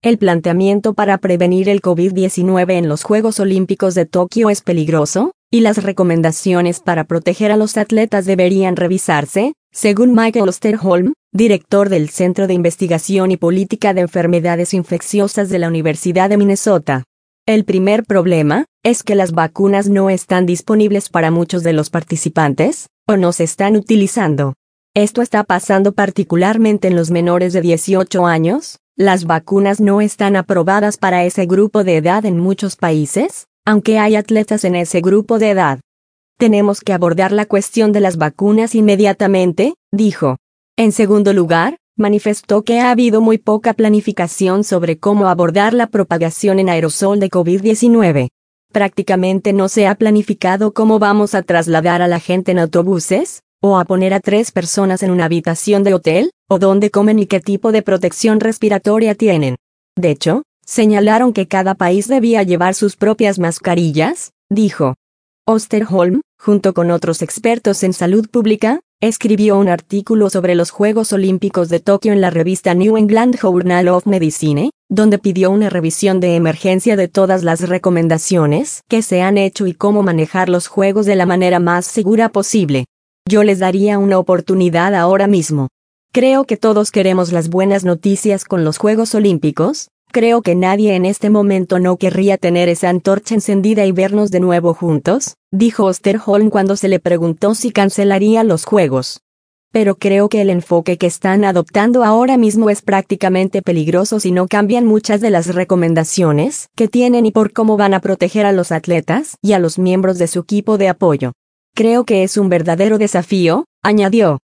El planteamiento para prevenir el COVID-19 en los Juegos Olímpicos de Tokio es peligroso, y las recomendaciones para proteger a los atletas deberían revisarse, según Michael Osterholm, director del Centro de Investigación y Política de Enfermedades Infecciosas de la Universidad de Minnesota. El primer problema es que las vacunas no están disponibles para muchos de los participantes, o no se están utilizando. Esto está pasando particularmente en los menores de 18 años. Las vacunas no están aprobadas para ese grupo de edad en muchos países, aunque hay atletas en ese grupo de edad. Tenemos que abordar la cuestión de las vacunas inmediatamente, dijo. En segundo lugar, manifestó que ha habido muy poca planificación sobre cómo abordar la propagación en aerosol de COVID-19. Prácticamente no se ha planificado cómo vamos a trasladar a la gente en autobuses, o a poner a 3 personas en una habitación de hotel, o dónde comen y qué tipo de protección respiratoria tienen. De hecho, señalaron que cada país debía llevar sus propias mascarillas, dijo. Osterholm, junto con otros expertos en salud pública, escribió un artículo sobre los Juegos Olímpicos de Tokio en la revista New England Journal of Medicine, donde pidió una revisión de emergencia de todas las recomendaciones que se han hecho y cómo manejar los Juegos de la manera más segura posible. Yo les daría una oportunidad ahora mismo. Creo que todos queremos las buenas noticias con los Juegos Olímpicos. Creo que nadie en este momento no querría tener esa antorcha encendida y vernos de nuevo juntos, dijo Osterholm cuando se le preguntó si cancelaría los Juegos. Pero creo que el enfoque que están adoptando ahora mismo es prácticamente peligroso si no cambian muchas de las recomendaciones que tienen y por cómo van a proteger a los atletas y a los miembros de su equipo de apoyo. Creo que es un verdadero desafío, añadió.